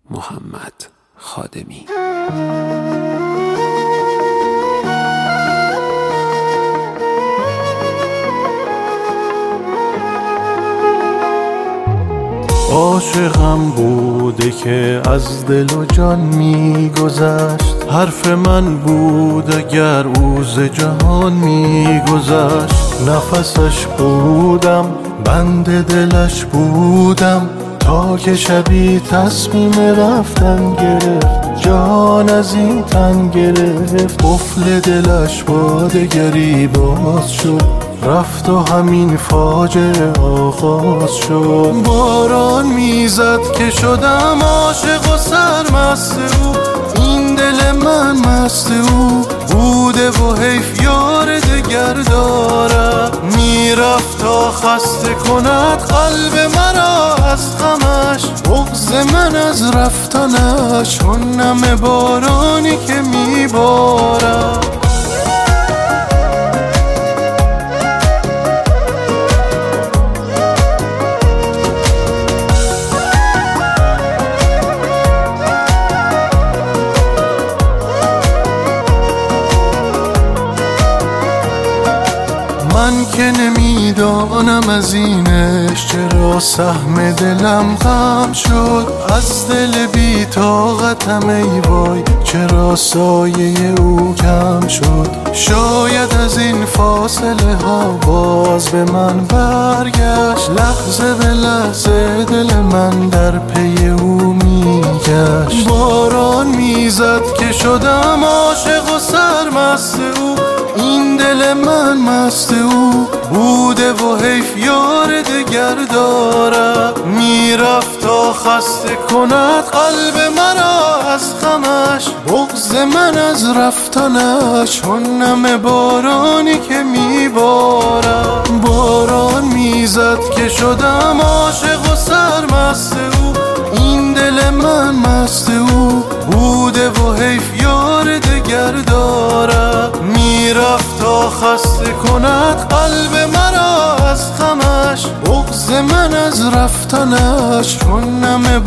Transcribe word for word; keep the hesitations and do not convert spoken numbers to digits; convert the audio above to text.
محمد خادمی. عاشقم بوده که از دل و جان میگذشت، حرف من بود اگر او ز جهان میگذشت. نفسش بودم، بند دلش بودم، تا که شبی تصمیم رفتن گرفت، جان از این تن گرفت. قفل دلش با دگری باز شد، رفت و همین فاجعه آغاز شد. باران میزد که شدم عاشق و سرمست او، این دل من مست او بوده و حیف یار دگر داره. میرفت تا خسته کند قلب مرا از غمش، بغض من از رفتنش چون نم بارانی که میباره. من که نمیدانم از اینش چرا سهم دلم غم شد، از دل بی طاقتم ای وای چرا سایه او کم شد. شاید از این فاصله ها باز به من برگشت، لحظه به لحظه دل من در پی او میگشت. باران میزد که شدم عاشق و سرمست او، این دل من مست او بوده و حیف یار دگر داره. میرفت تا خسته کند قلب مرا از غمش، بغض من از رفتنش چون نم بارانی که میباره. باران میزد که شدم عاشق و سرمست او، این دل من مست او بوده و حیف یار دگر داره. میرفت تا خسته کند قلب مرا از غمش، بغض من از رفتنش چون نم